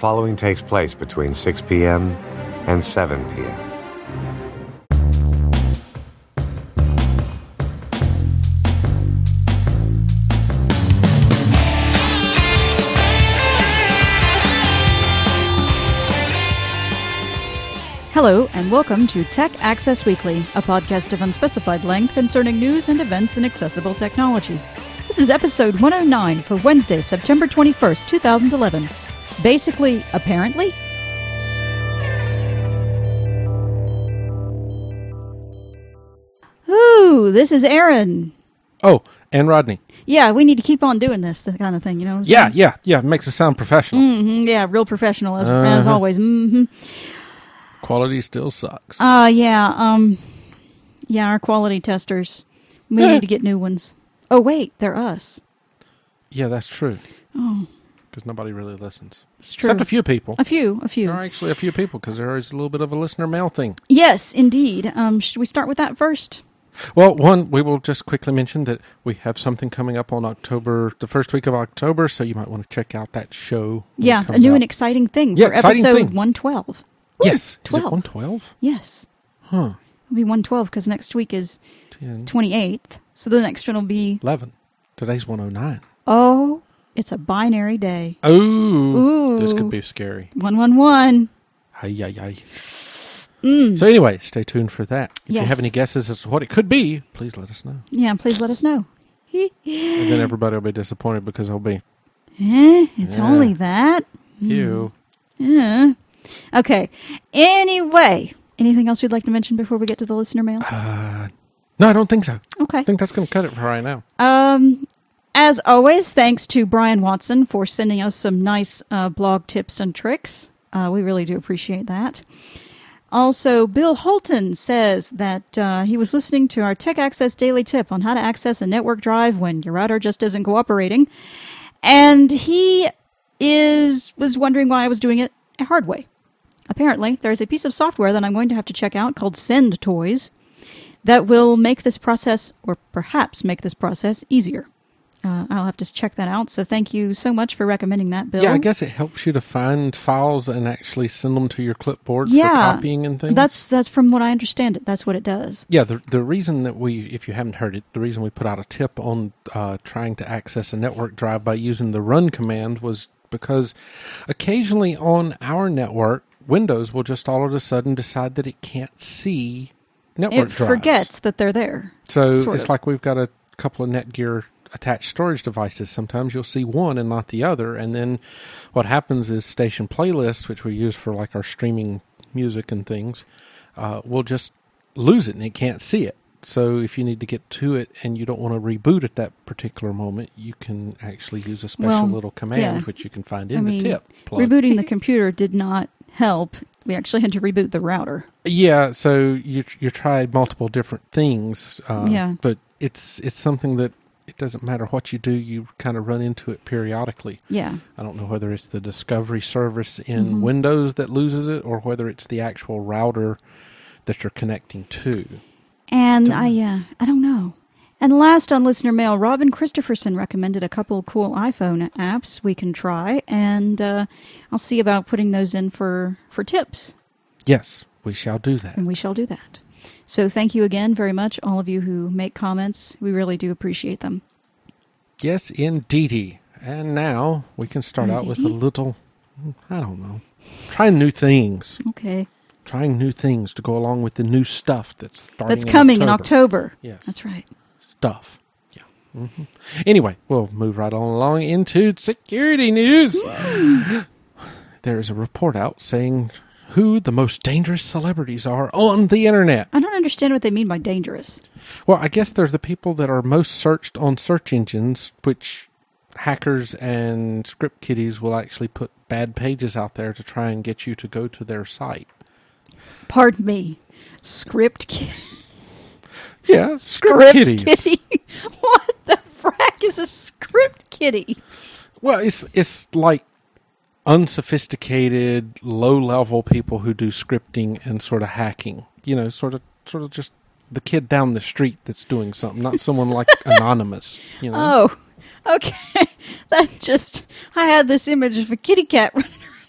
following takes place between 6 p.m. and 7 p.m. Hello, and welcome to Tech Access Weekly, a podcast of unspecified length concerning news and events in accessible technology. This is episode 109 for Wednesday, September 21st, 2011. Basically, apparently. Ooh, this is Aaron. Oh, and Rodney. Yeah, we need to keep on doing this kind of thing, you know what I'm saying? Yeah. It makes us sound professional. Yeah, real professional, as always. Quality still sucks. Yeah, our quality testers. We need to get new ones. Oh, wait, they're us. Yeah, that's true. Oh. Because nobody really listens. It's true. Except a few people. A few. There are actually a few people, because there is a little bit of a listener mail thing. Yes, indeed. Should we start with that first? Well, we will just quickly mention that we have something coming up on the first week of October, so you might want to check out that show. Yeah, a new and exciting thing for episode 112. Ooh, yes. 12. Is it 112? Yes. Huh. It'll be 112 because next week is 10. 28th. So the next one will be 11. Today's 109. Oh, it's a binary day. Ooh. This could be scary. 111. Ay. So anyway, stay tuned for that. If you have any guesses as to what it could be, please let us know. Yeah, please let us know. And then everybody will be disappointed because it'll be... It's only that? Ew. Okay. Anyway, anything else you'd like to mention before we get to the listener mail? No, I don't think so. Okay. I think that's going to cut it for right now. As always, thanks to Brian Watson for sending us some nice blog tips and tricks. We really do appreciate that. Also, Bill Holton says that he was listening to our Tech Access Daily Tip on how to access a network drive when your router just isn't cooperating. And he was wondering why I was doing it a hard way. Apparently, there's a piece of software that I'm going to have to check out called SendToys that will make this process, or perhaps make this process, easier. I'll have to check that out. So thank you so much for recommending that, Bill. Yeah, I guess it helps you to find files and actually send them to your clipboard for copying and things. That's from what I understand it. That's what it does. Yeah, the reason that if you haven't heard it, the reason we put out a tip on trying to access a network drive by using the run command was because occasionally on our network, Windows will just all of a sudden decide that it can't see network drives. It forgets that they're there. So it's like we've got a couple of Netgear attached storage devices. Sometimes you'll see one and not the other, and then what happens is Station Playlist, which we use for like our streaming music and things, will just lose it and it can't see it. So if you need to get to it and you don't want to reboot at that particular moment, you can actually use a special little command, which you can find in the tip. Rebooting the computer did not help. We actually had to reboot the router. Yeah, so you tried multiple different things, but it's something that it doesn't matter what you do, you kind of run into it periodically. Yeah. I don't know whether it's the Discovery service in Windows that loses it or whether it's the actual router that you're connecting to. And I don't know. And last on listener mail, Robin Christopherson recommended a couple of cool iPhone apps we can try, and I'll see about putting those in for tips. Yes, we shall do that. And we shall do that. So thank you again very much, all of you who make comments. We really do appreciate them. Yes, indeedy. And now we can start out with a little, I don't know, trying new things. Okay. Trying new things to go along with the new stuff that's coming in October. Yes. That's right. Stuff. Yeah. Mm-hmm. Anyway, we'll move right on along into security news. There is a report out saying who the most dangerous celebrities are on the internet. I don't understand what they mean by dangerous. Well, I guess they're the people that are most searched on search engines, which hackers and script kiddies will actually put bad pages out there to try and get you to go to their site. Pardon me. Script kitty? Yeah, script kitties. Kitty? What the frack is a script kitty? Well, it's like unsophisticated, low-level people who do scripting and sort of hacking. You know, sort of just the kid down the street that's doing something, not someone like anonymous. You know? Oh, okay. I had this image of a kitty cat running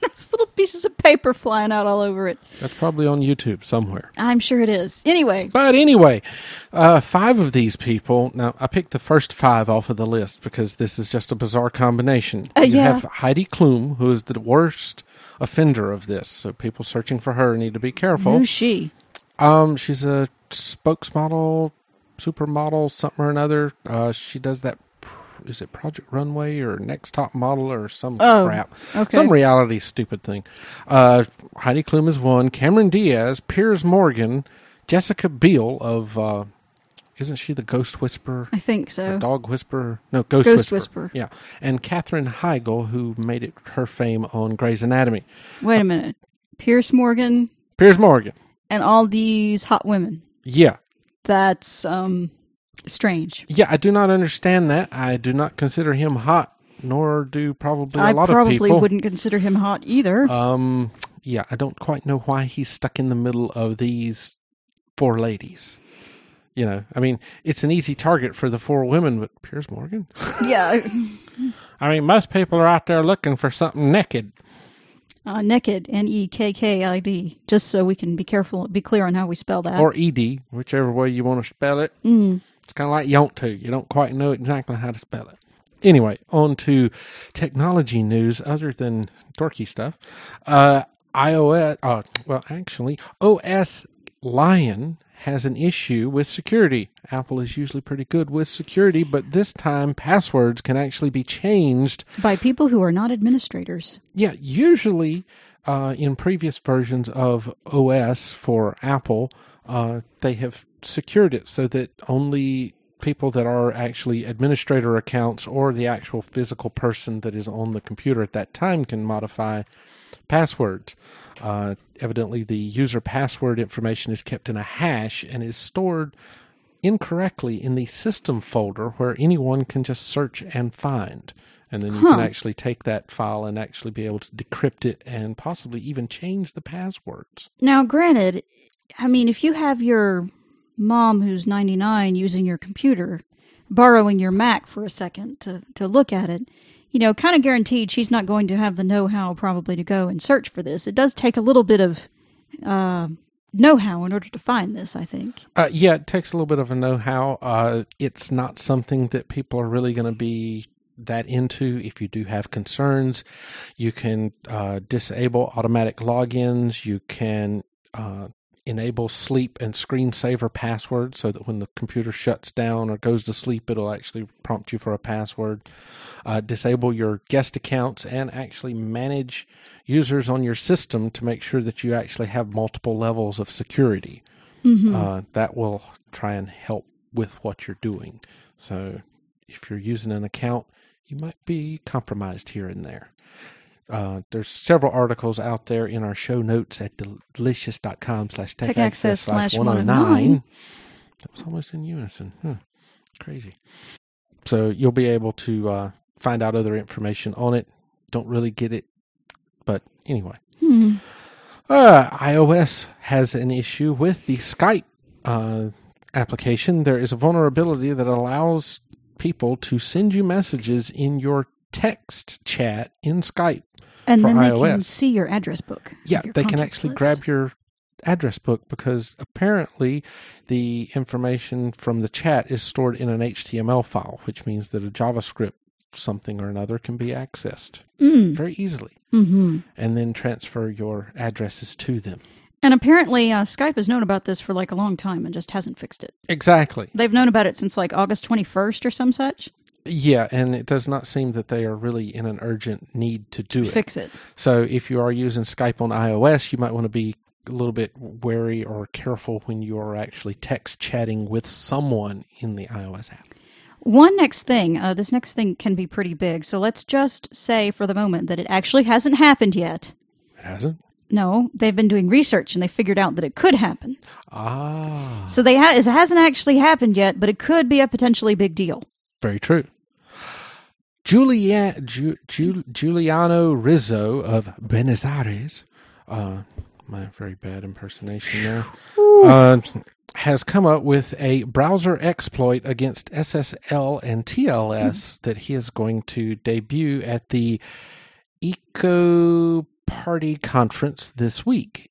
Little pieces of paper flying out all over it. That's probably on YouTube somewhere. I'm sure it is. Anyway. But anyway, 5 of these people. Now, I picked the first 5 off of the list because this is just a bizarre combination. You have Heidi Klum, who is the worst offender of this. So people searching for her need to be careful. Who's she? She's a spokesmodel, supermodel, something or another. She does that. Is it Project Runway or Next Top Model or some crap? Okay. Some reality stupid thing. Heidi Klum is one. Cameron Diaz, Piers Morgan, Jessica Biel of, isn't she the Ghost Whisperer? I think so. Dog Whisperer? No, Ghost Whisperer. Yeah. And Katherine Heigl, who made it her fame on Grey's Anatomy. Wait a minute. Piers Morgan? Piers Morgan. And all these hot women. Yeah. That's, strange. Yeah, I do not understand that. I do not consider him hot, nor do probably a lot of people. I probably wouldn't consider him hot either. Yeah, I don't quite know why he's stuck in the middle of these 4 ladies. You know, I mean, it's an easy target for the 4 women, but Piers Morgan? Yeah. I mean, most people are out there looking for something naked. Nekid, Nekkid, just so we can be clear on how we spell that. Or ED, whichever way you want to spell it. It's kind of like Yontu. You don't quite know exactly how to spell it. Anyway, on to technology news other than dorky stuff. OS Lion has an issue with security. Apple is usually pretty good with security, but this time passwords can actually be changed by people who are not administrators. Yeah, usually in previous versions of OS for Apple, they have secured it so that only people that are actually administrator accounts or the actual physical person that is on the computer at that time can modify passwords. Evidently, the user password information is kept in a hash and is stored incorrectly in the system folder where anyone can just search and find. And then you can actually take that file and actually be able to decrypt it and possibly even change the passwords. Now, granted, I mean, if you have your mom who's 99 using your computer, borrowing your Mac for a second to look at it, you know, kind of guaranteed she's not going to have the know-how probably to go and search for this. It does take a little bit of know-how in order to find this, I think. Yeah, it takes a little bit of a know-how. It's not something that people are really going to be that into. If you do have concerns, you can disable automatic logins. You can enable sleep and screensaver passwords so that when the computer shuts down or goes to sleep, it'll actually prompt you for a password. Disable your guest accounts and actually manage users on your system to make sure that you actually have multiple levels of security. That will try and help with what you're doing. So if you're using an account, you might be compromised here and there. There's several articles out there in our show notes at delicious.com/techaccess/109. That was almost in unison. Crazy. So you'll be able to find out other information on it. Don't really get it, but anyway. iOS has an issue with the Skype application. There is a vulnerability that allows people to send you messages in your text chat in Skype. And then they iOS. can see your address book. Yeah, they can actually grab your address book because apparently the information from the chat is stored in an HTML file, which means that a JavaScript something or another can be accessed very easily and then transfer your addresses to them. And apparently Skype has known about this for like a long time and just hasn't fixed it. Exactly. They've known about it since like August 21st or some such. Yeah, and it does not seem that they are really in an urgent need to do it. Fix it. So if you are using Skype on iOS, you might want to be a little bit wary or careful when you are actually text chatting with someone in the iOS app. This next thing can be pretty big. So let's just say for the moment that it actually hasn't happened yet. It hasn't? No, they've been doing research and they figured out that it could happen. So it hasn't actually happened yet, but it could be a potentially big deal. Very true. Giuliano Rizzo of Buenos Aires, my very bad impersonation there, has come up with a browser exploit against SSL and TLS that he is going to debut at the EcoPark Party Conference this week.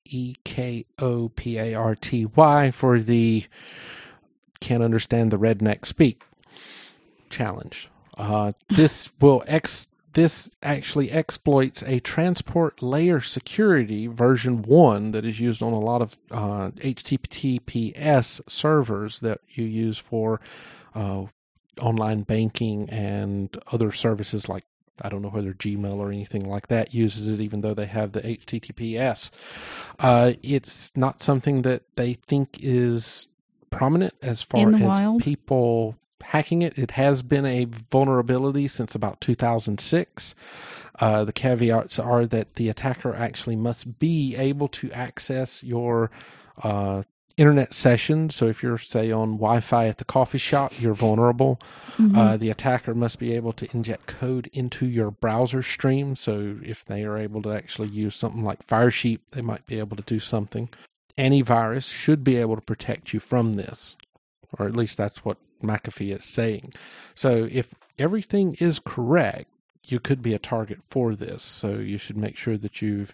EKOPARTY for the Can't Understand the Redneck Speak challenge. This actually exploits a transport layer security version 1 that is used on a lot of HTTPS servers that you use for online banking and other services like, I don't know whether Gmail or anything like that uses it, even though they have the HTTPS. It's not something that they think is prominent as far as people hacking it. It has been a vulnerability since about 2006. The caveats are that the attacker actually must be able to access your internet session. So if you're, say, on Wi-Fi at the coffee shop, you're vulnerable. Mm-hmm. The attacker must be able to inject code into your browser stream. So if they are able to actually use something like Firesheep, they might be able to do something. Antivirus should be able to protect you from this, or at least that's what McAfee is saying. So if everything is correct, you could be a target for this. So you should make sure that you've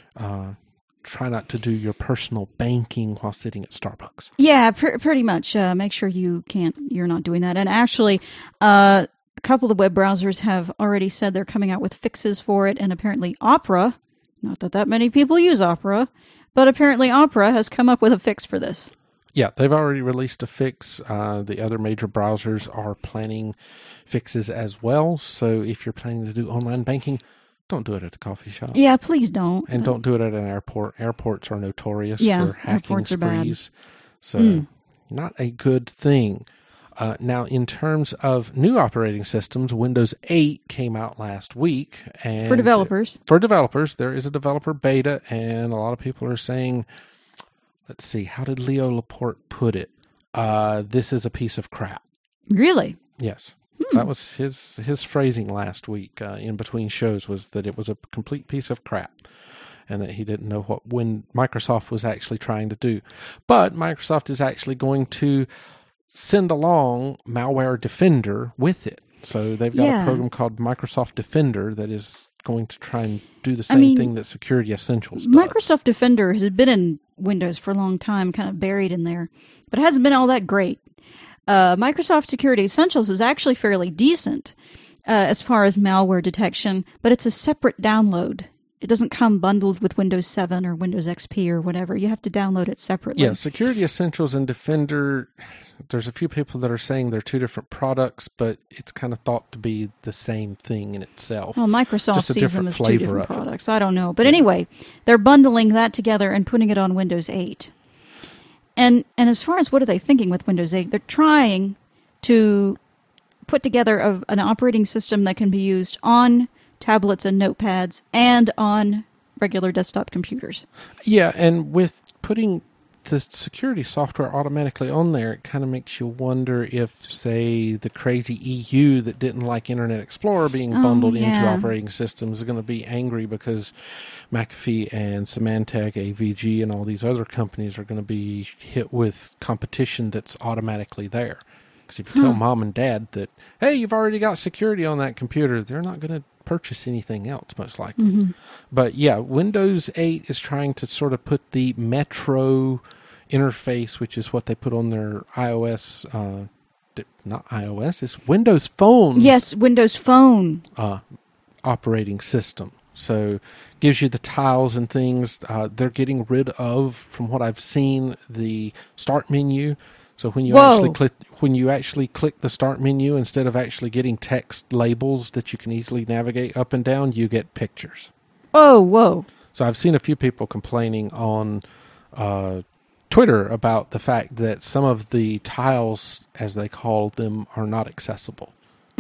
try not to do your personal banking while sitting at Starbucks. Yeah, pretty much. Make sure you're not doing that. And actually, a couple of web browsers have already said they're coming out with fixes for it. And apparently Opera, not that many people use Opera, but apparently Opera has come up with a fix for this. Yeah, they've already released a fix. The other major browsers are planning fixes as well. So if you're planning to do online banking, don't do it at a coffee shop. Yeah, please don't. And don't do it at an airport. Airports are notorious for hacking sprees. So not a good thing. Now, in terms of new operating systems, Windows 8 came out last week. And for developers. There is a developer beta, and a lot of people are saying, let's see, how did Leo Laporte put it? This is a piece of crap. Really? Yes. That was his phrasing last week in between shows, was that it was a complete piece of crap and that he didn't know when Microsoft was actually trying to do. But Microsoft is actually going to send along Malware Defender with it. So they've got a program called Microsoft Defender that is going to try and do the same thing that Security Essentials does. Microsoft Defender has been in Windows for a long time, kind of buried in there, but it hasn't been all that great. Microsoft Security Essentials is actually fairly decent as far as malware detection, but it's a separate download. It doesn't come bundled with Windows 7 or Windows XP or whatever. You have to download it separately. Yeah, Security Essentials and Defender, there's a few people that are saying they're two different products, but it's kind of thought to be the same thing in itself. Well, Microsoft sees them as two different products. I don't know. But anyway, they're bundling that together and putting it on Windows 8. And as far as what are they thinking with Windows 8, they're trying to put together an operating system that can be used on tablets and notepads and on regular desktop computers. Yeah, and with putting the security software automatically on there, it kind of makes you wonder if, say, the crazy EU that didn't like Internet Explorer being bundled into operating systems is going to be angry because McAfee and Symantec, AVG, and all these other companies are going to be hit with competition that's automatically there. Because if you tell mom and dad that, hey, you've already got security on that computer, they're not going to purchase anything else, most likely. Mm-hmm. But yeah, Windows 8 is trying to sort of put the Metro interface, which is what they put on their iOS, not iOS, it's Windows Phone. Yes, Windows Phone. Operating system. So gives you the tiles and things. They're getting rid of, from what I've seen, the start menu. So when you actually click the start menu, instead of actually getting text labels that you can easily navigate up and down, you get pictures. Oh, whoa. So I've seen a few people complaining on Twitter about the fact that some of the tiles, as they call them, are not accessible.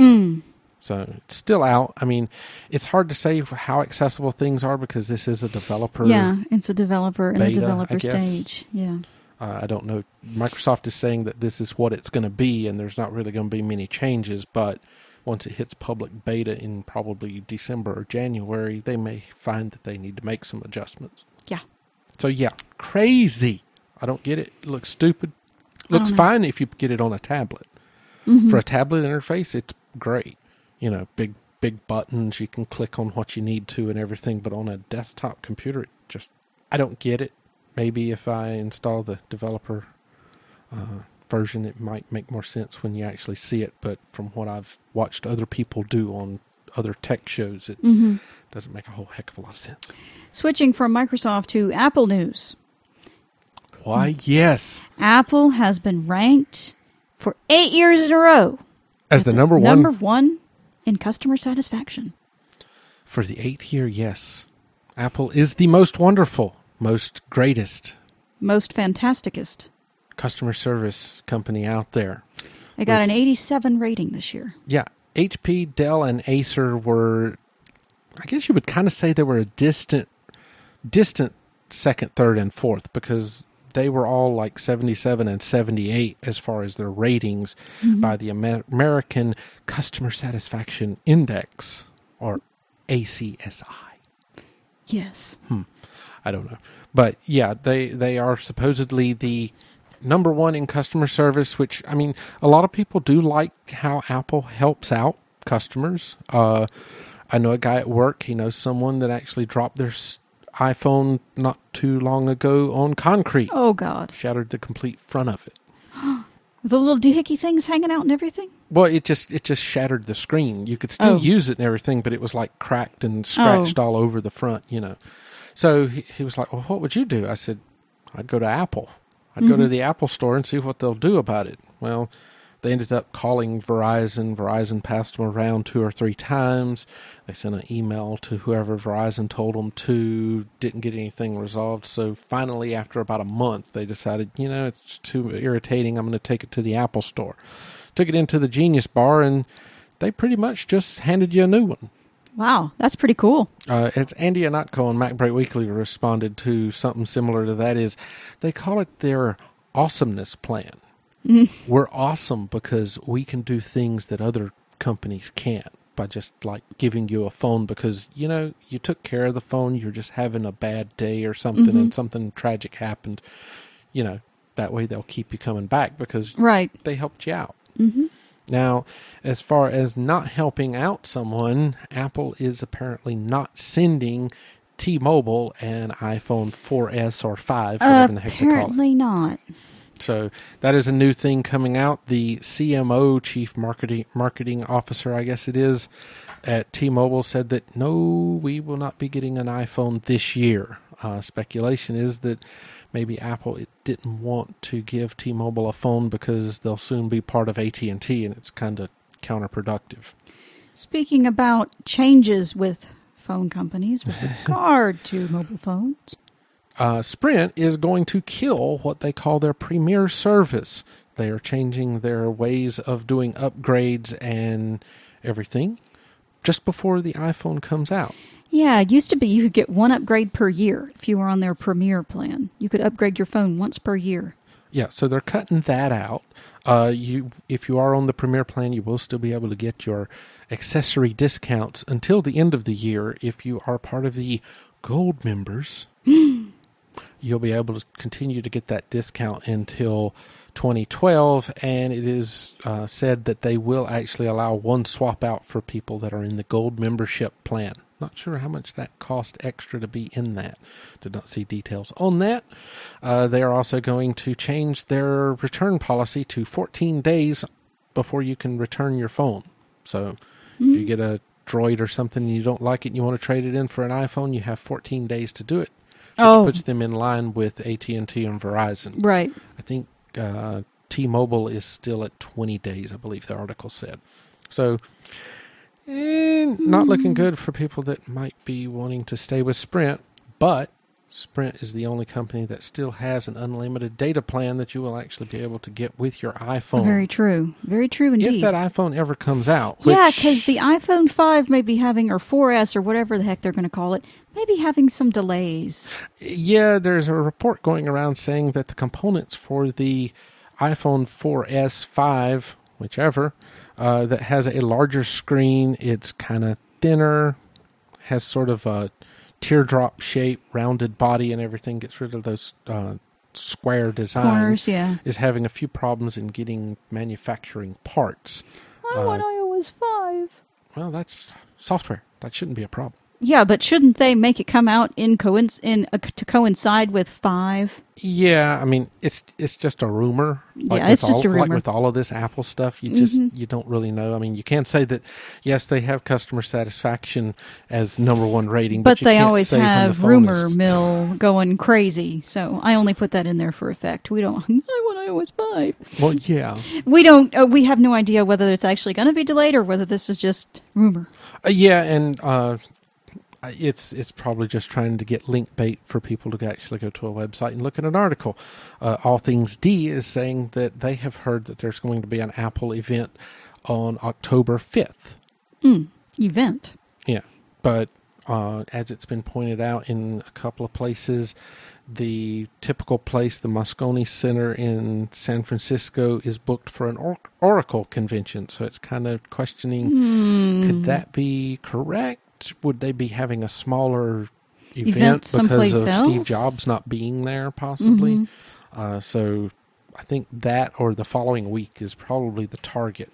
So it's still out. I mean, it's hard to say how accessible things are because this is a developer. Yeah, it's a developer in the beta, developer stage. Yeah. I don't know. Microsoft is saying that this is what it's going to be, and there's not really going to be many changes. But once it hits public beta in probably December or January, they may find that they need to make some adjustments. Yeah. So yeah, crazy. I don't get it. It looks stupid. Looks fine if you get it on a tablet. Mm-hmm. For a tablet interface, it's great. You know, big big buttons. You can click on what you need to and everything. But on a desktop computer, I don't get it. Maybe if I install the developer version, it might make more sense when you actually see it. But from what I've watched other people do on other tech shows, it doesn't make a whole heck of a lot of sense. Switching from Microsoft to Apple news. Why, yes. Apple has been ranked for 8 years in a row as the number one in customer satisfaction. For the 8th year, yes. Apple is the most wonderful, most greatest, most fantasticest customer service company out there. They got an 87 rating this year. Yeah. HP, Dell, and Acer were, I guess you would kind of say they were a distant second, third, and fourth, because they were all like 77 and 78 as far as their ratings by the American Customer Satisfaction Index, or ACSI. Yes. I don't know. But yeah, they are supposedly the number one in customer service, which, I mean, a lot of people do like how Apple helps out customers. I know a guy at work, he knows someone that actually dropped their iPhone not too long ago on concrete. Oh, God. Shattered the complete front of it. With the little doohickey things hanging out and everything? Well, it just shattered the screen. You could still use it and everything, but it was like cracked and scratched all over the front, you know. So he was like, well, what would you do? I said, I'd go to Apple. I'd go to the Apple store and see what they'll do about it. Well, they ended up calling Verizon. Verizon passed them around 2 or 3 times. They sent an email to whoever Verizon told them to. Didn't get anything resolved. So finally, after about a month, they decided, you know, it's too irritating. I'm going to take it to the Apple store. Took it into the Genius Bar, and they pretty much just handed you a new one. Wow, that's pretty cool. It's Andy Anatko on MacBreak Weekly responded to something similar to that. Is they call it their awesomeness plan. We're awesome because we can do things that other companies can't by just like giving you a phone because, you know, you took care of the phone, you're just having a bad day or something and something tragic happened. You know, that way they'll keep you coming back because they helped you out. Now, as far as not helping out someone, Apple is apparently not sending T-Mobile an iPhone 4S or 5, whatever the heck they call it. Apparently not. So that is a new thing coming out. The CMO, Chief Marketing Officer, I guess it is, at T-Mobile said that, no, we will not be getting an iPhone this year. Speculation is that maybe Apple didn't want to give T-Mobile a phone because they'll soon be part of AT&T, and it's kind of counterproductive. Speaking about changes with phone companies with regard to mobile phones, Sprint is going to kill what they call their Premier service. They are changing their ways of doing upgrades and everything just before the iPhone comes out. Yeah, it used to be you could get one upgrade per year if you were on their Premier plan. You could upgrade your phone once per year. Yeah, so they're cutting that out. If you are on the Premier plan, you will still be able to get your accessory discounts until the end of the year. If you are part of the Gold members, you'll be able to continue to get that discount until 2012, and it is said that they will actually allow one swap out for people that are in the Gold membership plan. Not sure how much that cost extra to be in that. Did not see details on that. They are also going to change their return policy to 14 days before you can return your phone. So if you get a Droid or something and you don't like it and you want to trade it in for an iPhone, you have 14 days to do it. Which puts them in line with AT&T and Verizon. Right. I think T-Mobile is still at 20 days, I believe the article said. So, not looking good for people that might be wanting to stay with Sprint, but Sprint is the only company that still has an unlimited data plan that you will actually be able to get with your iPhone. Very true. Very true indeed. If that iPhone ever comes out. Yeah, because the iPhone 5 may be having, or 4S, or whatever the heck they're going to call it, may be having some delays. Yeah, there's a report going around saying that the components for the iPhone 4S, 5, whichever, that has a larger screen, it's kind of thinner, has sort of a teardrop shape, rounded body and everything, gets rid of those square designs. Corners, yeah. Is having a few problems in getting manufacturing parts. I want iOS 5. Well, that's software. That shouldn't be a problem. Yeah, but shouldn't they make it come out to coincide with 5? Yeah, I mean, it's just a rumor. Yeah, it's just a rumor. Like with all of this Apple stuff, you don't really know. I mean, you can say that, yes, they have customer satisfaction as #1 rating, but you they can't always say when the have phone rumor is- mill going crazy. So I only put that in there for effect. We don't. I want iOS 5. Well, yeah. We don't. We have no idea whether it's actually going to be delayed or whether this is just rumor. Yeah, and it's probably just trying to get link bait for people to actually go to a website and look at an article. All Things D is saying that they have heard that there's going to be an Apple event on October 5th. Event. Yeah, but as it's been pointed out in a couple of places, the typical place, the Moscone Center in San Francisco, is booked for an Oracle convention. So it's kind of questioning, could that be correct? Would they be having a smaller event someplace because of else? Steve Jobs not being there, possibly? So I think that or the following week is probably the target.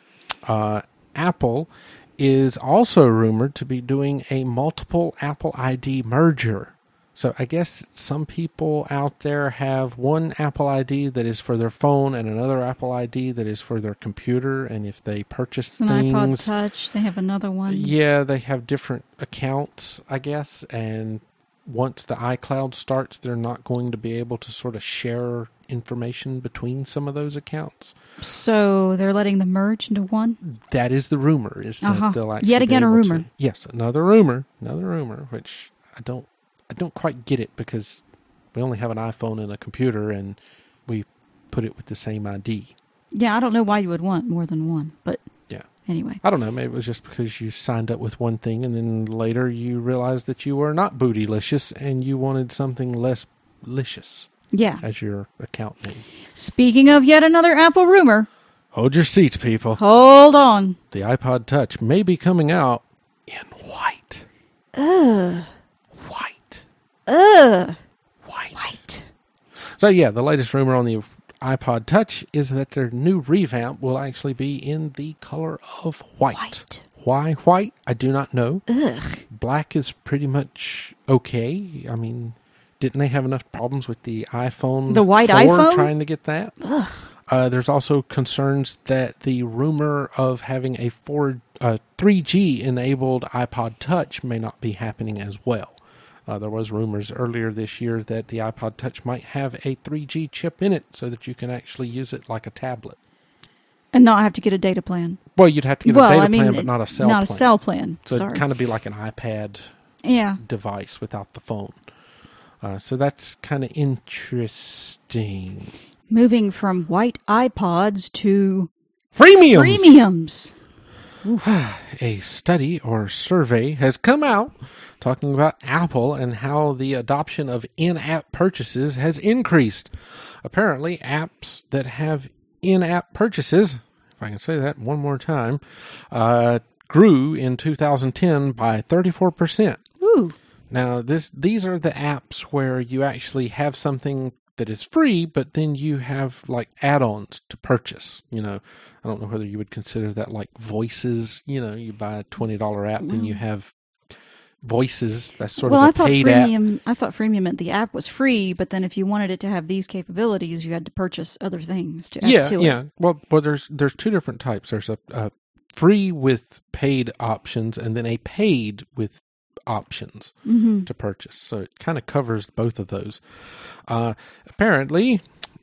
Apple is also rumored to be doing a multiple Apple ID merger. So I guess some people out there have one Apple ID that is for their phone and another Apple ID that is for their computer. And if they purchase It's an things, iPod Touch. They have another one. yeah, they have different accounts, I guess. And once the iCloud starts, they're not going to be able to sort of share information between some of those accounts. So they're letting them merge into one? That is the rumor. Is that they'll actually Yet again be a able rumor. to- yes, another rumor, which I don't quite get it because we only have an iPhone and a computer and we put it with the same ID. Yeah, I don't know why you would want more than one, but Yeah. anyway. I don't know. Maybe it was just because you signed up with one thing and then later you realized that you were not bootylicious and you wanted something less licious Yeah. as your account name. Speaking of yet another Apple rumor, Hold your seats, people. hold on. The iPod Touch may be coming out in white. Ugh. White. White. So yeah, the latest rumor on the iPod Touch is that their new revamp will actually be in the color of white. Why white? I do not know. Ugh. Black is pretty much okay. I mean, didn't they have enough problems with the iPhone? The white 4 iPhone? trying to get that? Ugh. There's also concerns that the rumor of having a 3G enabled iPod Touch may not be happening as well. There was rumors earlier this year that the iPod Touch might have a 3G chip in it so that you can actually use it like a tablet. And not have to get a data plan. Well, you'd have to get a data plan, but not a cell plan. Not a cell plan. So Sorry. it'd kind of be like an iPad Yeah. device without the phone. So that's kind of interesting. Moving from white iPods to Freemiums! premiums. A study or survey has come out talking about Apple and how the adoption of in-app purchases has increased. Apparently, apps that have in-app purchases, if I can say that one more time, grew in 2010 by 34%. Ooh. Now, these are the apps where you actually have something that is free, but then you have like add-ons to purchase. You know, I don't know whether you would consider that like Voices. You know, you buy a $20 app, then you have Voices. That's sort of a paid app. I thought freemium meant the app was free, but then if you wanted it to have these capabilities, you had to purchase other things to add to it. Yeah. Well, there's two different types. There's a free with paid options, and then a paid with options to purchase. So it kind of covers both of those. Apparently,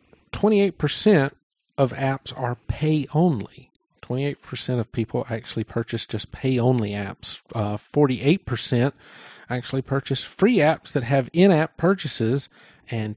28% of apps are pay only. 28% of people actually purchase just pay only apps. 48% actually purchase free apps that have in-app purchases, and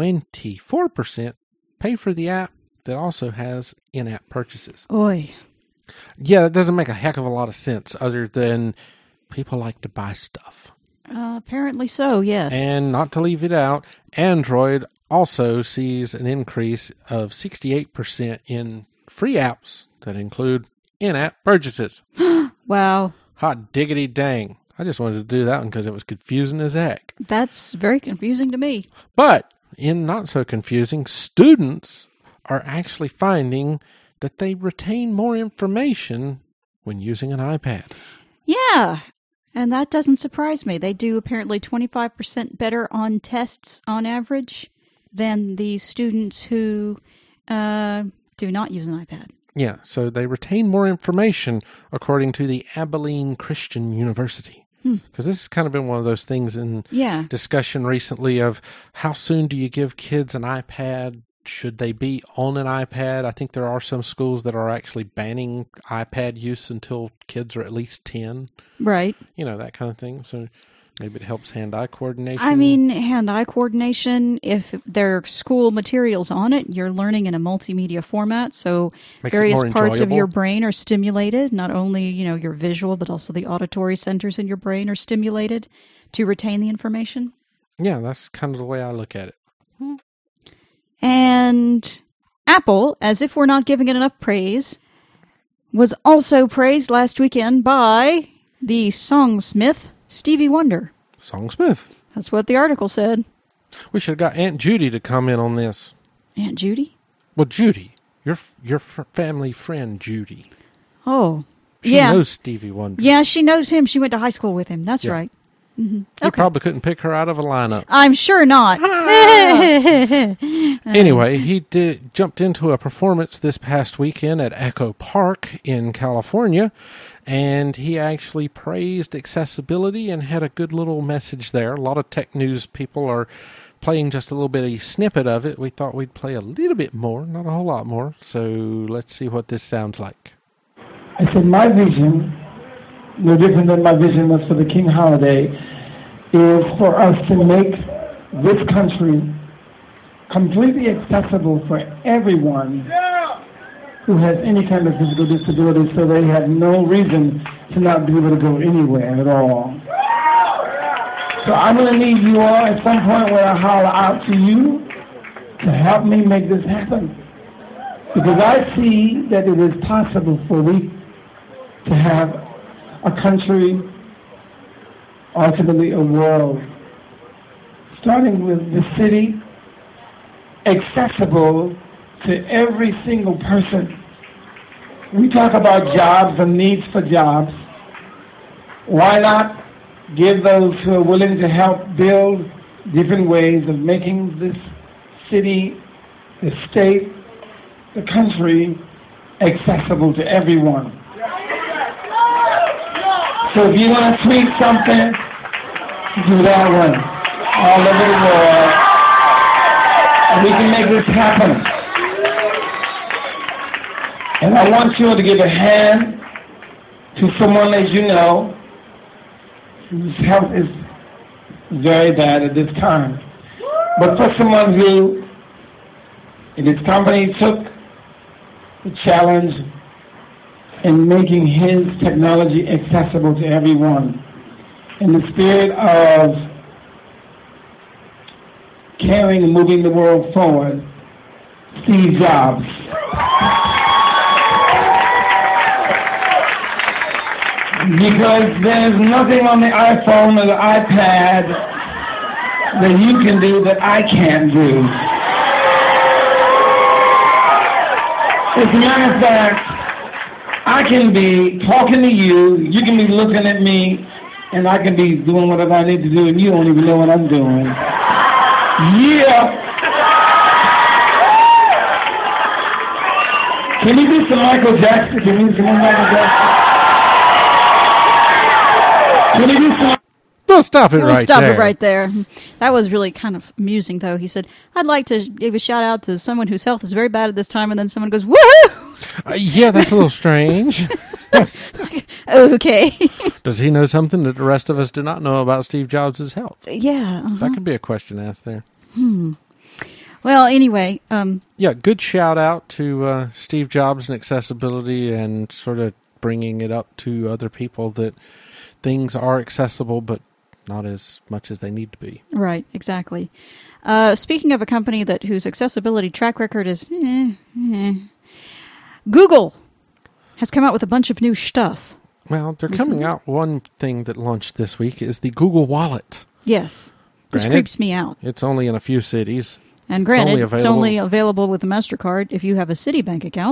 24% pay for the app that also has in-app purchases. Oy. Yeah, that doesn't make a heck of a lot of sense other than people like to buy stuff. Apparently so, yes. And not to leave it out, Android also sees an increase of 68% in free apps that include in-app purchases. Wow. Hot diggity dang. I just wanted to do that one because it was confusing as heck. That's very confusing to me. But in not so confusing, students are actually finding that they retain more information when using an iPad. Yeah, and that doesn't surprise me. They do apparently 25% better on tests on average than the students who do not use an iPad. Yeah, so they retain more information, according to the Abilene Christian University. Because this has kind of been one of those things in discussion recently of how soon do you give kids an iPad? Should they be on an iPad? I think there are some schools that are actually banning iPad use until kids are at least 10. Right. You know, that kind of thing. So maybe it helps hand-eye coordination. I mean, hand-eye coordination, if there are school materials on it, you're learning in a multimedia format, so various parts of your brain are stimulated. Not only, your visual, but also the auditory centers in your brain are stimulated to retain the information. Yeah, that's kind of the way I look at it. And Apple, as if we're not giving it enough praise, was also praised last weekend by the songsmith, Stevie Wonder. Songsmith? That's what the article said. We should have got Aunt Judy to come in on this. Aunt Judy? Well, Judy. Your family friend, Judy. Oh, She knows Stevie Wonder. Yeah, she knows him. She went to high school with him. That's right. Mm-hmm. You probably couldn't pick her out of a lineup. I'm sure not. Anyway, he jumped into a performance this past weekend at Echo Park in California, and he actually praised accessibility and had a good little message there. A lot of tech news people are playing just a little bit of a snippet of it. We thought we'd play a little bit more, not a whole lot more. So let's see what this sounds like. I said my vision, no different than my vision was for the King holiday, is for us to make this country completely accessible for everyone who has any kind of physical disability, so they have no reason to not be able to go anywhere at all. So I'm going to need you all at some point when I holler out to you to help me make this happen. Because I see that it is possible for we to have a country, ultimately a world, starting with the city, accessible to every single person. We talk about jobs and needs for jobs. Why not give those who are willing to help build different ways of making this city, the state, the country accessible to everyone? So if you want to tweet something, do that one all over the world, and we can make this happen. And I want you all to give a hand to someone that you know whose health is very bad at this time. But for someone who, in his company, took the challenge in making his technology accessible to everyone, in the spirit of carrying and moving the world forward, Steve Jobs. Because there's nothing on the iPhone or the iPad that you can do that I can't do. As a matter of fact, I can be talking to you, you can be looking at me, and I can be doing whatever I need to do, and you don't even know what I'm doing. Yeah! Can you do some Michael Jackson? Can you do some Michael Jackson? Can you do some... We'll stop it right there. Stop it right there. That was really kind of amusing, though. He said, I'd like to give a shout out to someone whose health is very bad at this time, and then someone goes, woohoo! Yeah, that's a little strange. Okay. Does he know something that the rest of us do not know about Steve Jobs' health? Yeah. Uh-huh. That could be a question asked there. Well, anyway. Yeah, good shout out to Steve Jobs and accessibility and sort of bringing it up to other people that things are accessible, but not as much as they need to be. Right, exactly. Speaking of a company whose accessibility track record is Google has come out with a bunch of new stuff. Well, they're coming out. One thing that launched this week is the Google Wallet. Yes. This creeps me out. It's only in a few cities. And granted, it's only available with a MasterCard if you have a Citibank account.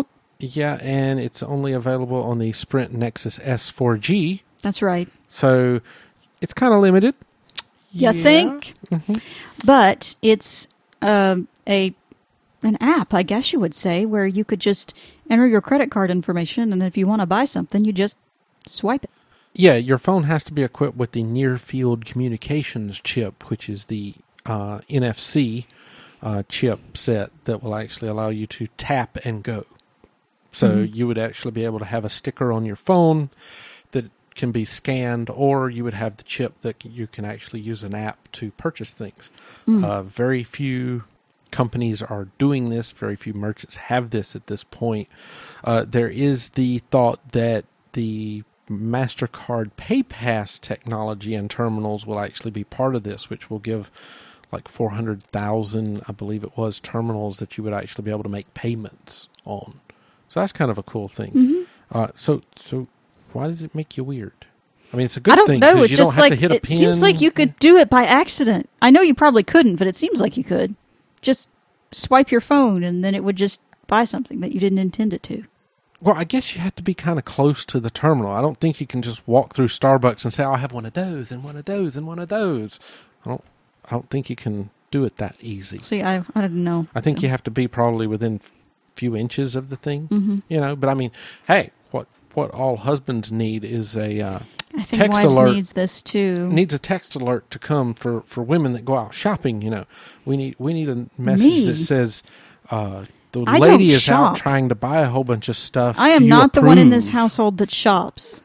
Yeah, and it's only available on the Sprint Nexus S 4G. That's right. So it's kind of limited. You think? Mm-hmm. But it's an app, I guess you would say, where you could just enter your credit card information, and if you want to buy something, you just swipe it. Yeah, your phone has to be equipped with the Near Field Communications chip, which is the NFC chip set that will actually allow you to tap and go. So you would actually be able to have a sticker on your phone that can be scanned, or you would have the chip that you can actually use an app to purchase things. Very few companies are doing this. Very few merchants have this at this point. There is the thought that the MasterCard PayPass technology and terminals will actually be part of this, which will give like 400,000, I believe it was, terminals that you would actually be able to make payments on. So that's kind of a cool thing. So why does it make you weird? I mean, it's a good thing because you don't have to hit a pin. It seems like you could do it by accident. I know you probably couldn't, but it seems like you could. Just swipe your phone and then it would just buy something that you didn't intend it to. Well, I guess you have to be kind of close to the terminal. I don't think you can just walk through Starbucks and say, I'll have one of those and one of those and one of those. I don't think you can do it that easy. See, I don't know. I think you have to be probably within a few inches of the thing, you know. But I mean, hey, what all husbands need is a I think text wives alert. Needs this too. Needs a text alert to come for women that go out shopping. You know, we need a message that says the lady is out trying to buy a whole bunch of stuff. I am not the one in this household that shops.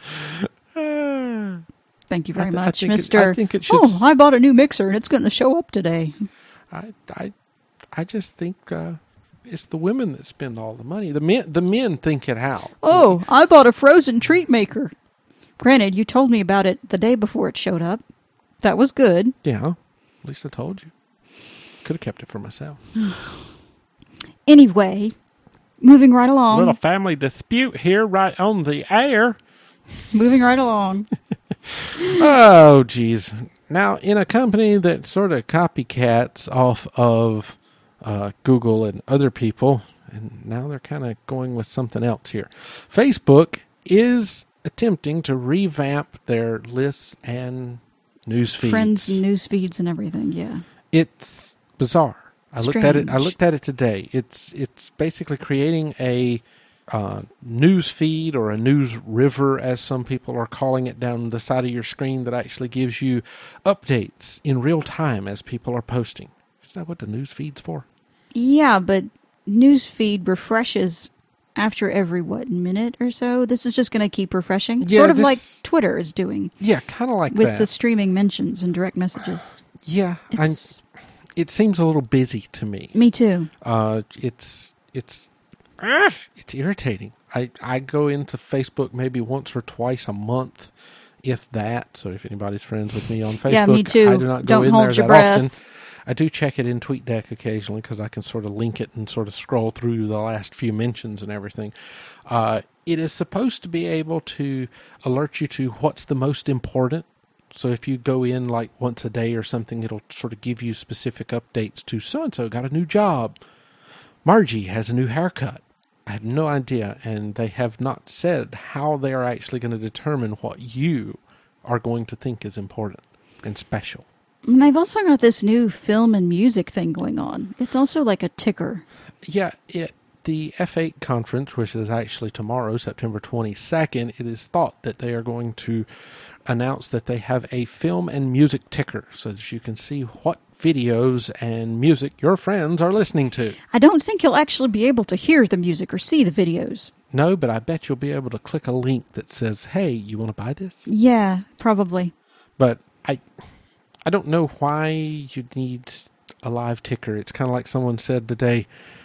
Thank you very much, Mr. I think it should. Oh, I bought a new mixer and it's going to show up today. I just think it's the women that spend all the money. The men think it out. Oh, I bought a frozen treat maker. Granted, you told me about it the day before it showed up. That was good. Yeah, at least I told you. Could have kept it for myself. Anyway, moving right along. Little family dispute here right on the air. Moving right along. Oh, geez. Now, in a company that sort of copycats off of Google and other people, and now they're kind of going with something else here. Facebook is attempting to revamp their lists and news feeds. Friends, news feeds, and everything. Yeah, it's bizarre. I looked at it today. It's basically creating a news feed or a news river, as some people are calling it, down the side of your screen that actually gives you updates in real time as people are posting. Is that what the news feed's for? Yeah, but news feed refreshes after every, minute or so? This is just going to keep refreshing? Yeah, sort of like Twitter is doing. Yeah, kind of like with that. With the streaming mentions and direct messages. Yeah, it seems a little busy to me. Me too. It's irritating. I go into Facebook maybe once or twice a month, if that. So if anybody's friends with me on Facebook, yeah, me too. I do not go in there that breath. often. I do check it in TweetDeck occasionally because I can sort of link it and sort of scroll through the last few mentions and everything. It is supposed to be able to alert you to what's the most important. So if you go in like once a day or something, it'll sort of give you specific updates to so-and-so got a new job. Margie has a new haircut. I have no idea, and they have not said how they are actually going to determine what you are going to think is important and special. And they've also got this new film and music thing going on. It's also like a ticker. Yeah, the F8 conference, which is actually tomorrow, September 22nd, it is thought that they are going to announce that they have a film and music ticker so that you can see what videos and music your friends are listening to. I don't think you'll actually be able to hear the music or see the videos. No, but I bet you'll be able to click a link that says, hey, you want to buy this? Yeah, probably. But I don't know why you'd need a live ticker. It's kind of like someone said today,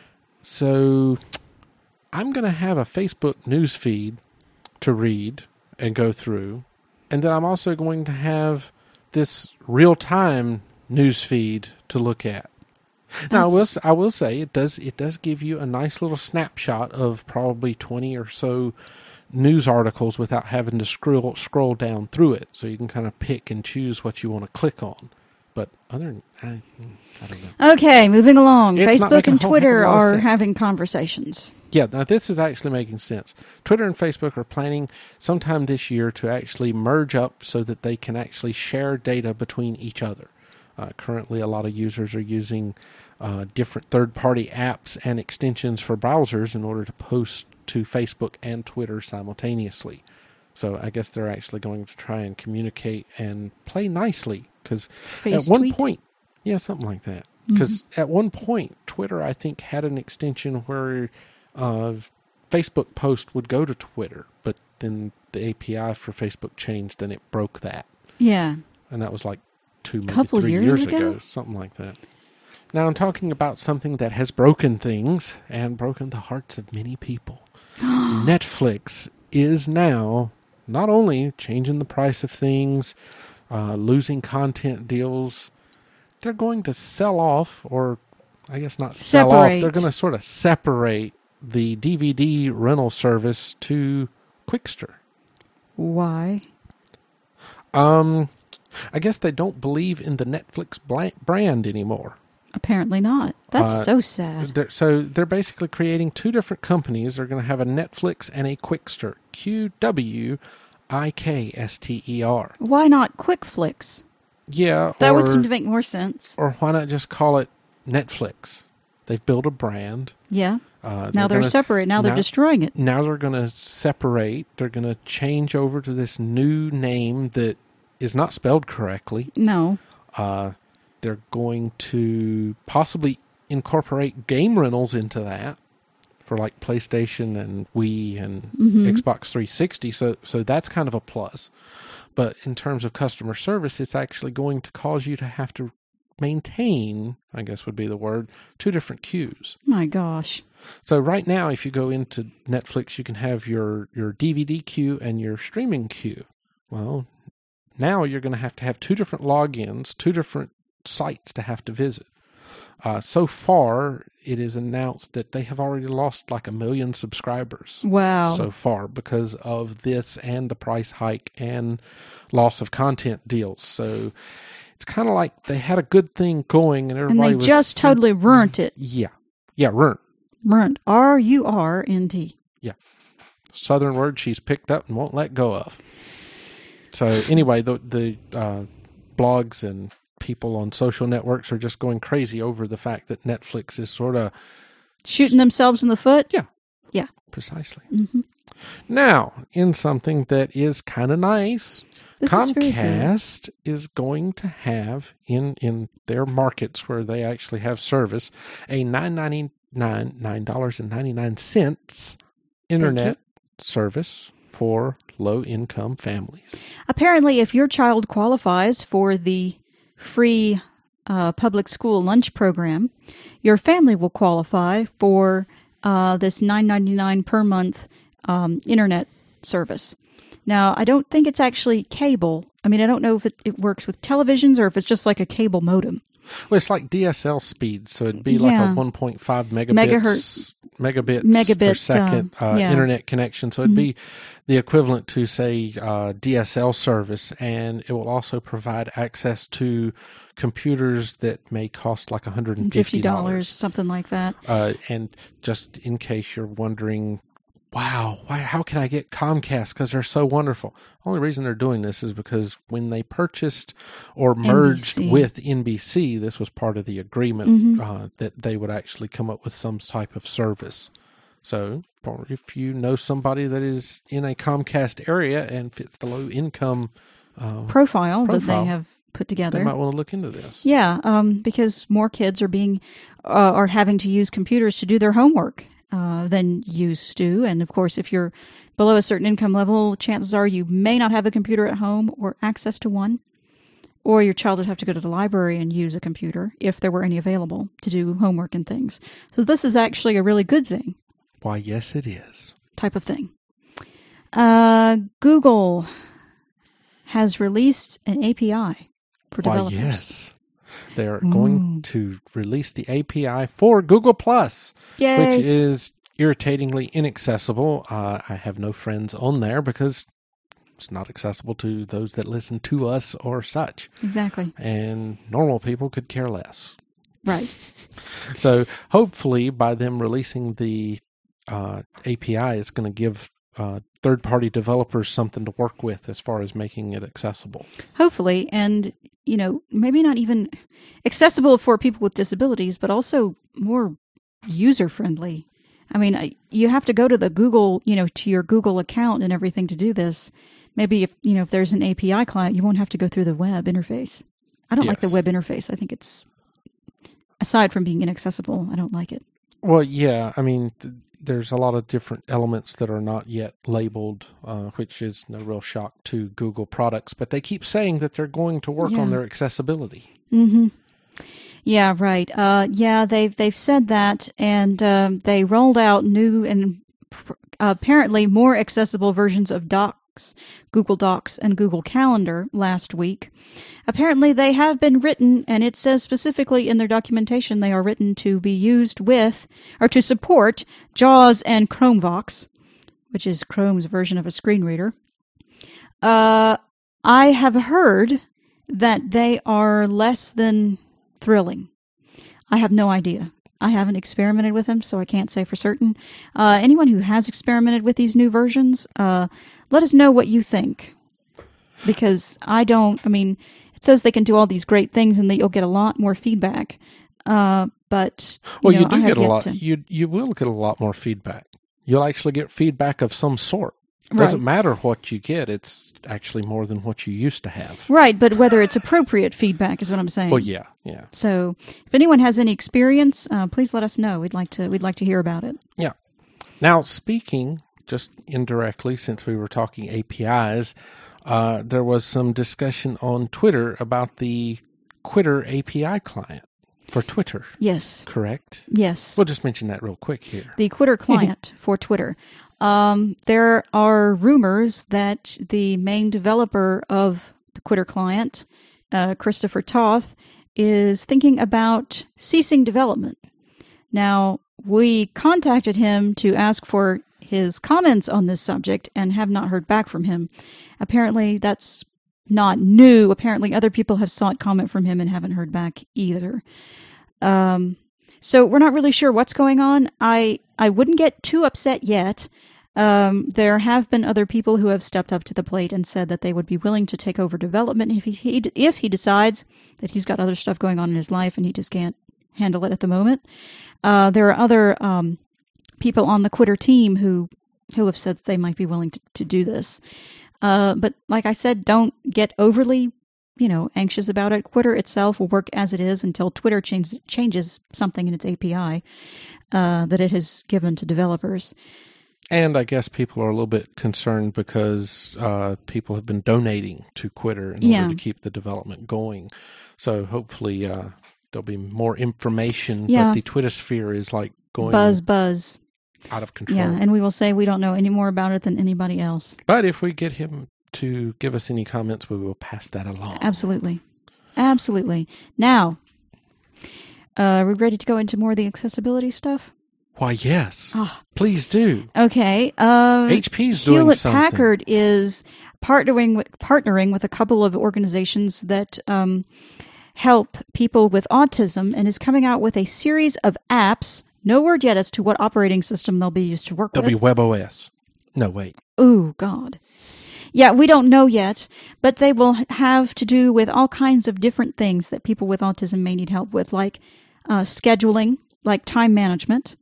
so I'm going to have a Facebook news feed to read and go through, and then I'm also going to have this real-time news feed to look at. Now, I will say it does give you a nice little snapshot of probably 20 or so news articles without having to scroll down through it, so you can kind of pick and choose what you want to click on. But other than I don't know. Okay, moving along. It's Facebook and Twitter are sense. having conversations. Yeah, now this is actually making sense. Twitter and Facebook are planning sometime this year to actually merge up so that they can actually share data between each other. Currently, a lot of users are using different third-party apps and extensions for browsers in order to post to Facebook and Twitter simultaneously. So I guess they're actually going to try and communicate and play nicely, because at one point, yeah, something like that. Because at one point, Twitter, I think, had an extension where Facebook post would go to Twitter, but then the API for Facebook changed and it broke that. Yeah. And that was like 2, maybe Couple 3 years years ago? ago, something like that. Now I'm talking about something that has broken things and broken the hearts of many people. Netflix is now not only changing the price of things, losing content deals, they're going to sell off, or I guess not sell off, they're going to sort of separate the DVD rental service to Quickster. Why? I guess they don't believe in the Netflix brand anymore. Apparently not. That's so sad. They're basically creating two different companies. They're going to have a Netflix and a Quickster. QWIKSTER. Why not QuickFlix? Yeah. That would seem to make more sense. Or why not just call it Netflix? They've built a brand. Yeah. Now they're separate. Now they're destroying it. Now they're going to separate. They're going to change over to this new name that is not spelled correctly. No. They're going to possibly incorporate game rentals into that for like PlayStation and Wii and Xbox 360. So that's kind of a plus. But in terms of customer service, it's actually going to cause you to have to maintain, I guess would be the word, 2 different queues. My gosh. So right now, if you go into Netflix, you can have your DVD queue and your streaming queue. Well, now you're going to have 2 different logins, 2 different sites to have to visit. So far, it is announced that they have already lost like 1 million subscribers. Wow. So far, because of this and the price hike and loss of content deals. So it's kind of like they had a good thing going and everybody was... And they just totally ruined it. Yeah. Yeah, ruined. Ruined. R-U-R-N-T. Yeah. Southern word she's picked up and won't let go of. So anyway, the blogs and people on social networks are just going crazy over the fact that Netflix is sort of... shooting themselves in the foot? Yeah. Yeah. Precisely. Mm-hmm. Now, in something that is kind of nice, Comcast is going to have in their markets where they actually have service a $9.99 internet service for low-income families. Apparently, if your child qualifies for the free public school lunch program, your family will qualify for this $9.99 per month internet service. Now, I don't think it's actually cable. I mean, I don't know if it works with televisions or if it's just like a cable modem. Well, it's like DSL speed, so it'd be like a 1.5 megabits per second internet connection. So it'd be the equivalent to, say, DSL service, and it will also provide access to computers that may cost like $150, something like that. And just in case you're wondering, wow, how can I get Comcast? Because they're so wonderful. The only reason they're doing this is because when they purchased or merged with NBC, this was part of the agreement that they would actually come up with some type of service. So if you know somebody that is in a Comcast area and fits the low income profile that they have put together, they might want to look into this. Yeah, because more kids are having to use computers to do their homework than used to. And of course, if you're below a certain income level, chances are you may not have a computer at home or access to one, or your child would have to go to the library and use a computer if there were any available to do homework and things. So this is actually a really good thing. Why, yes, it is. Type of thing. Google has released an API for developers. Why, yes. They're going to release the API for Google+, Yay. Which is irritatingly inaccessible. I have no friends on there because it's not accessible to those that listen to us or such. Exactly. And normal people could care less. Right. So hopefully by them releasing the API is going to give third-party developers something to work with as far as making it accessible. Hopefully, and maybe not even accessible for people with disabilities, but also more user-friendly. I mean, you have to go to the Google, to your Google account and everything to do this. Maybe if there's an API client, you won't have to go through the web interface. I don't like the web interface. I think it's, aside from being inaccessible, I don't like it. Well, yeah, I mean, there's a lot of different elements that are not yet labeled, which is no real shock to Google products, but they keep saying that they're going to work on their accessibility. Mm-hmm. Yeah, right. They've said that, and they rolled out new and apparently more accessible versions of Docs, Google Docs, and Google Calendar last week. Apparently, they have been written, and it says specifically in their documentation they are written to be used with, or to support, JAWS and Chromevox, which is Chrome's version of a screen reader. I have heard that they are less than thrilling. I have no idea. I haven't experimented with them, so I can't say for certain. Anyone who has experimented with these new versions, let us know what you think. Because it says they can do all these great things and that you'll get a lot more feedback. But, you do get a lot. You will get a lot more feedback. You'll actually get feedback of some sort. It doesn't matter what you get. It's actually more than what you used to have. Right, but whether it's appropriate feedback is what I'm saying. Well, yeah. So, if anyone has any experience, please let us know. We'd like to hear about it. Yeah. Now, speaking just indirectly, since we were talking APIs, there was some discussion on Twitter about the Quitter API client for Twitter. Yes. Correct? Yes. We'll just mention that real quick here. The Quitter client for Twitter. There are rumors that the main developer of the Quitter client, Christopher Toth, is thinking about ceasing development. Now, we contacted him to ask for his comments on this subject and have not heard back from him. Apparently, that's not new. Apparently, other people have sought comment from him and haven't heard back either. So we're not really sure what's going on. I wouldn't get too upset yet. There have been other people who have stepped up to the plate and said that they would be willing to take over development if he decides that he's got other stuff going on in his life and he just can't handle it at the moment. There are other people on the Quitter team who have said that they might be willing to do this. But like I said, don't get overly anxious about it. Quitter itself will work as it is until Twitter changes something in its API that it has given to developers. And I guess people are a little bit concerned because people have been donating to Quitter in order to keep the development going. So hopefully there'll be more information. Yeah. But the Twitter sphere is like going buzz out of control. Yeah, and we will say we don't know any more about it than anybody else. But if we get him to give us any comments, we will pass that along. Absolutely. Now, are we ready to go into more of the accessibility stuff? Why, yes. Please do. Okay. HP's doing Hewlett something. Packard is partnering with a couple of organizations that help people with autism and is coming out with a series of apps. No word yet as to what operating system they'll be used to work with. They'll be WebOS. No, wait. Ooh, God. Yeah, we don't know yet, but they will have to do with all kinds of different things that people with autism may need help with, like scheduling, like time management,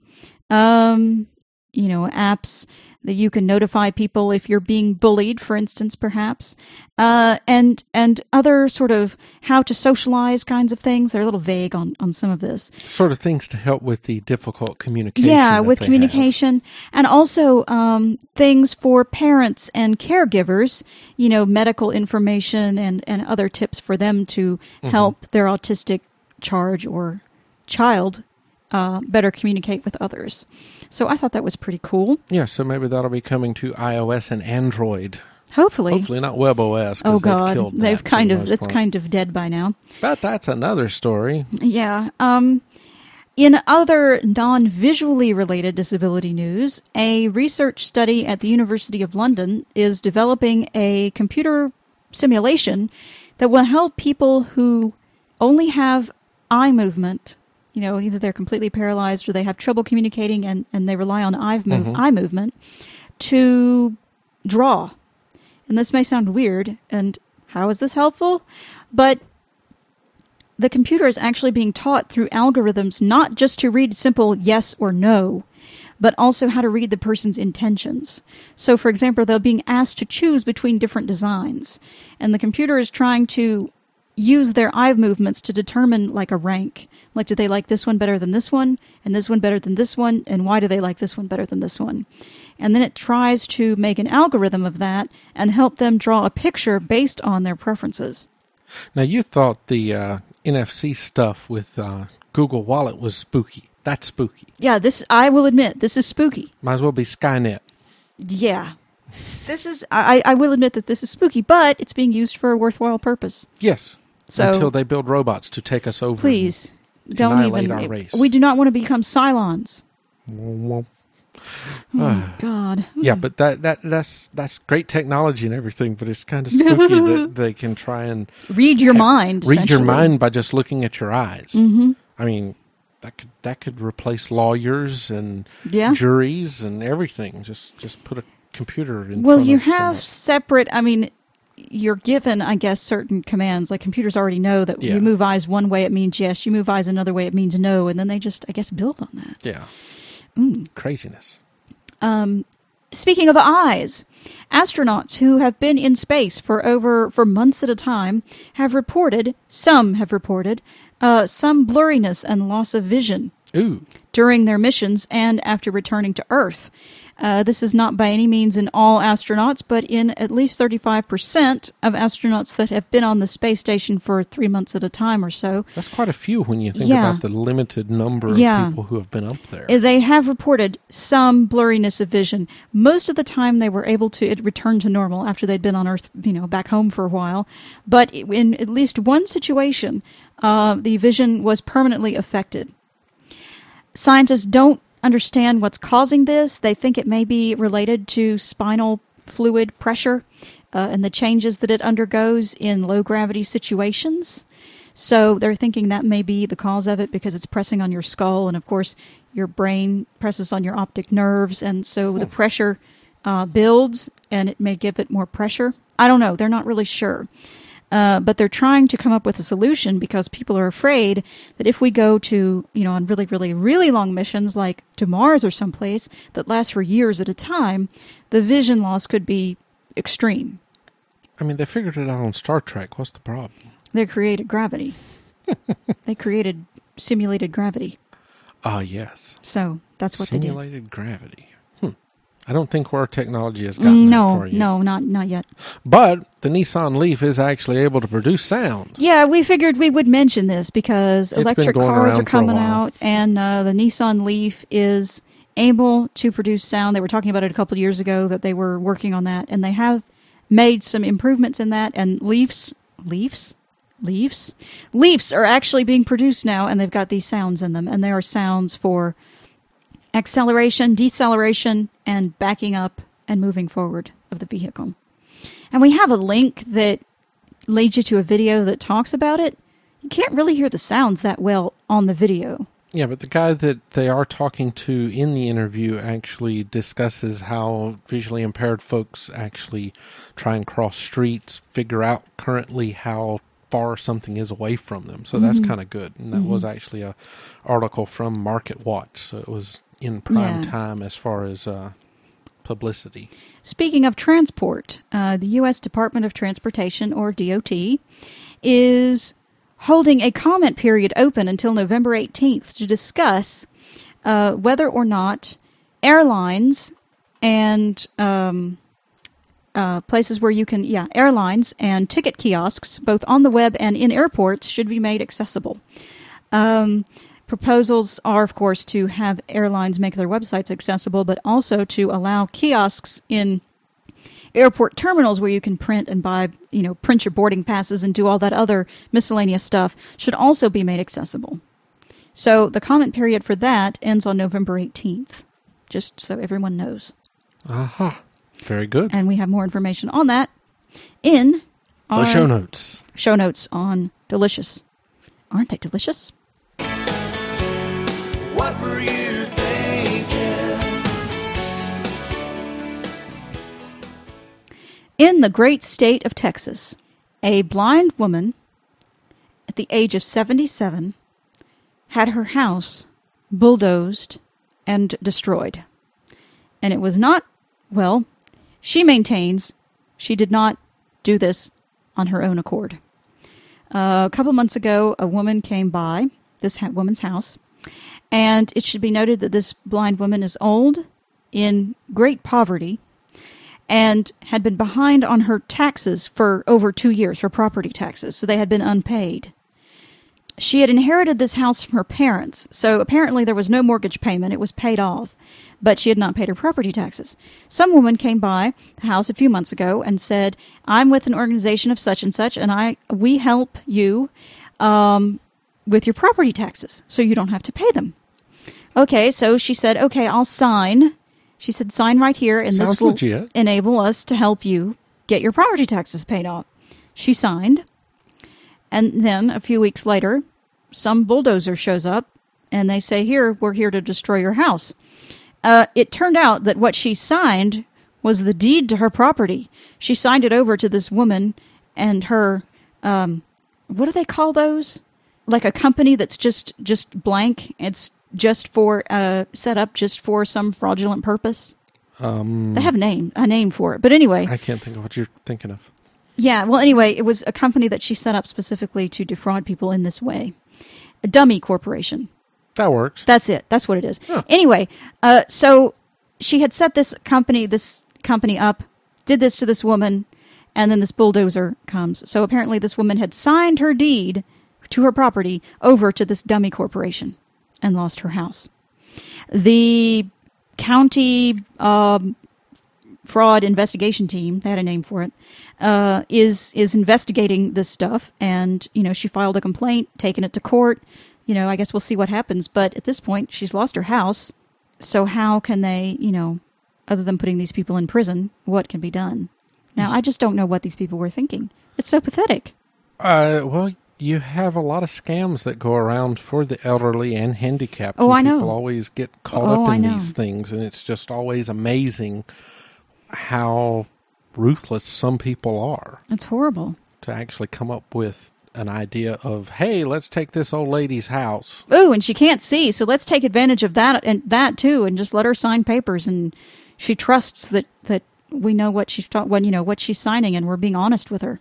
apps that you can notify people if you're being bullied, for instance, perhaps, and other sort of how to socialize kinds of things. They're a little vague on some of this. Sort of things to help with the difficult communication. Yeah, with communication. And also things for parents and caregivers, medical information and other tips for them to help their autistic charge or child better communicate with others. So I thought that was pretty cool. Yeah, so maybe that'll be coming to iOS and Android. Hopefully not WebOS. Oh God, they've killed they've that it's kind of dead by now. But that's another story. Yeah. In other non-visually related disability news, a research study at the University of London is developing a computer simulation that will help people who only have eye movement either they're completely paralyzed or they have trouble communicating and they rely on eye movement to draw. And this may sound weird, and how is this helpful? But the computer is actually being taught through algorithms not just to read simple yes or no, but also how to read the person's intentions. So, for example, they're being asked to choose between different designs, and the computer is trying to use their eye movements to determine like a rank. Like, do they like this one better than this one, and this one better than this one, and why do they like this one better than this one? And then it tries to make an algorithm of that and help them draw a picture based on their preferences. Now, you thought the NFC stuff with Google Wallet was spooky. That's spooky. Yeah, I will admit, this is spooky. Might as well be Skynet. Yeah. This is, I will admit that this is spooky, but it's being used for a worthwhile purpose. Yes. So, until they build robots to take us over. Please, don't annihilate even. Our race. We do not want to become Cylons. Oh, God. Yeah, but that's great technology and everything, but it's kind of spooky that they can try and read your mind. Read your mind by just looking at your eyes. Mm-hmm. I mean, that could replace lawyers and juries and everything. Just put a computer in. Well, you have separate. I mean, you're given, I guess, certain commands. Like computers already know that you move eyes one way, it means yes. You move eyes another way, it means no. And then they just, I guess, build on that. Yeah. Craziness. Speaking of eyes, astronauts who have been in space for months at a time have reported some blurriness and loss of vision during their missions and after returning to Earth. This is not by any means in all astronauts, but in at least 35% of astronauts that have been on the space station for 3 months at a time or so. That's quite a few when you think about the limited number of people who have been up there. They have reported some blurriness of vision. Most of the time they were able to return to normal after they'd been on Earth, back home for a while. But in at least one situation, the vision was permanently affected. Scientists don't understand what's causing this. They think it may be related to spinal fluid pressure and the changes that it undergoes in low gravity situations. So they're thinking that may be the cause of it because it's pressing on your skull, and of course your brain presses on your optic nerves, and so the pressure builds and it may give it more pressure. I don't know. They're not really sure. But they're trying to come up with a solution because people are afraid that if we go to, on really, really, really long missions like to Mars or someplace that lasts for years at a time, the vision loss could be extreme. I mean, they figured it out on Star Trek. What's the problem? They created gravity. They created simulated gravity. Yes. So that's what they did. Simulated gravity. I don't think our technology has gotten that far yet. No, not yet. But the Nissan Leaf is actually able to produce sound. Yeah, we figured we would mention this because electric cars are coming out, and the Nissan Leaf is able to produce sound. They were talking about it a couple of years ago that they were working on that, and they have made some improvements in that, and Leafs are actually being produced now, and they've got these sounds in them, and they are sounds for acceleration, deceleration, and backing up and moving forward of the vehicle. And we have a link that leads you to a video that talks about it. You can't really hear the sounds that well on the video. Yeah, but the guy that they are talking to in the interview actually discusses how visually impaired folks actually try and cross streets, figure out currently how far something is away from them. So that's kind of good. And that was actually a article from Market Watch. So it was in prime time as far as publicity. Speaking of transport, the U.S. Department of Transportation, or DOT, is holding a comment period open until November 18th to discuss whether or not airlines and places where you can, airlines and ticket kiosks, both on the web and in airports, should be made accessible. Proposals are, of course, to have airlines make their websites accessible, but also to allow kiosks in airport terminals where you can print and buy, print your boarding passes and do all that other miscellaneous stuff should also be made accessible. So the comment period for that ends on November 18th, just so everyone knows. Aha. Very good. And we have more information on that in our show notes. Show notes on Delicious. Aren't they delicious? In the great state of Texas, a blind woman at the age of 77 had her house bulldozed and destroyed. And it was not, well, she maintains she did not do this on her own accord. A couple months ago, a woman came by this woman's house, and it should be noted that this blind woman is old, in great poverty, and had been behind on her taxes for over 2 years, her property taxes, so they had been unpaid. She had inherited this house from her parents, so apparently there was no mortgage payment. It was paid off, but she had not paid her property taxes. Some woman came by the house a few months ago and said, I'm with an organization of such and such, and we help you with your property taxes, so you don't have to pay them. Okay, so she said, okay, I'll sign. She said, sign right here, and Sounds this will legit. enable us to help you get your property taxes paid off. She signed, and then a few weeks later, some bulldozer shows up, and they say, here, we're here to destroy your house. It turned out that what she signed was the deed to her property. She signed it over to this woman and her, what do they call those? Like a company that's just blank. It's just for set up just for some fraudulent purpose. They have a name for it. But anyway, I can't think of what you're thinking of. Yeah, well, anyway, it was a company that she set up specifically to defraud people in this way. A dummy corporation. That works. That's it. That's what it is. Huh. Anyway, so she had set this company up, did this to this woman, and then this bulldozer comes. So apparently this woman had signed her deed to her property over to this dummy corporation and lost her house. The county fraud investigation team, they had a name for it, is investigating this stuff, and she filed a complaint, taken it to court. I guess we'll see what happens, but at this point she's lost her house, so how can they, other than putting these people in prison, what can be done? Now I just don't know what these people were thinking. It's so pathetic. Well, you have a lot of scams that go around for the elderly and handicapped. Oh, I know. People always get caught up in these things, and it's just always amazing how ruthless some people are. It's horrible. To actually come up with an idea of, hey, let's take this old lady's house. Oh, and she can't see, so let's take advantage of that and that too, and just let her sign papers. And she trusts that we know what she's what she's signing, and we're being honest with her.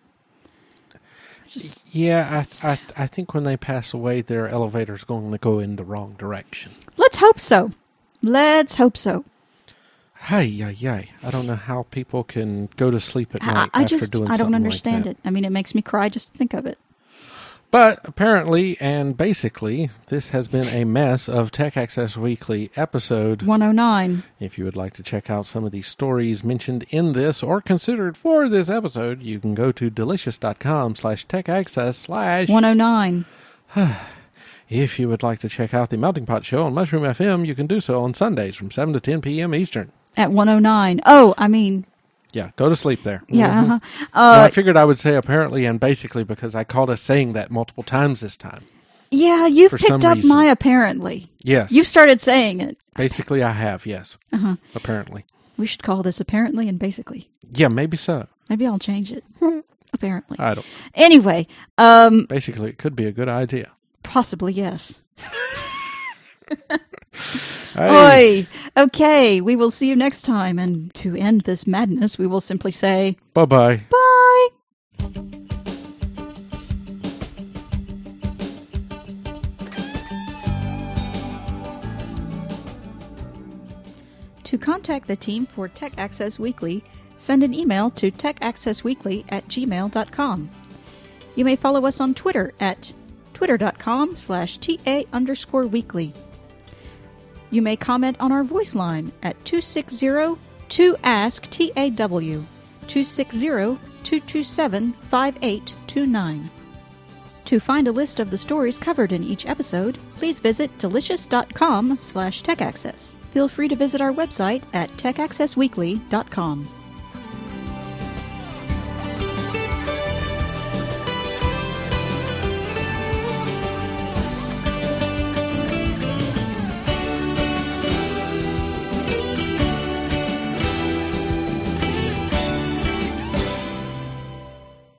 Yeah, I think when they pass away, their elevator's going to go in the wrong direction. Let's hope so. Let's hope so. Hey. I don't know how people can go to sleep at night after doing something like that. I don't understand it. I mean, it makes me cry just to think of it. But apparently and basically, this has been a mess of Tech Access Weekly episode 109. If you would like to check out some of the stories mentioned in this or considered for this episode, you can go to delicious.com/techaccess/ 109. If you would like to check out the Melting Pot Show on Mushroom FM, you can do so on Sundays from 7 to 10 p.m. Eastern. At 109. Oh, I mean... Yeah, go to sleep there. Yeah, Well, I figured I would say apparently and basically because I called us saying that multiple times this time. Yeah, you've For picked some up reason. my apparently. Yes. You've started saying it. Basically, I have, yes. Apparently. We should call this apparently and basically. Yeah, maybe so. Maybe I'll change it. Apparently. I don't. Anyway, Basically, it could be a good idea. possibly yes. Hey. Oi! Okay, we will see you next time, and to end this madness, we will simply say Bye-bye. bye! To contact the team for Tech Access Weekly, send an email to techaccessweekly@gmail.com. You may follow us on Twitter at twitter.com/TA_weekly. You may comment on our voice line at 260-2ASK-TAW, 260-227-5829. To find a list of the stories covered in each episode, please visit delicious.com/techaccess. Feel free to visit our website at techaccessweekly.com.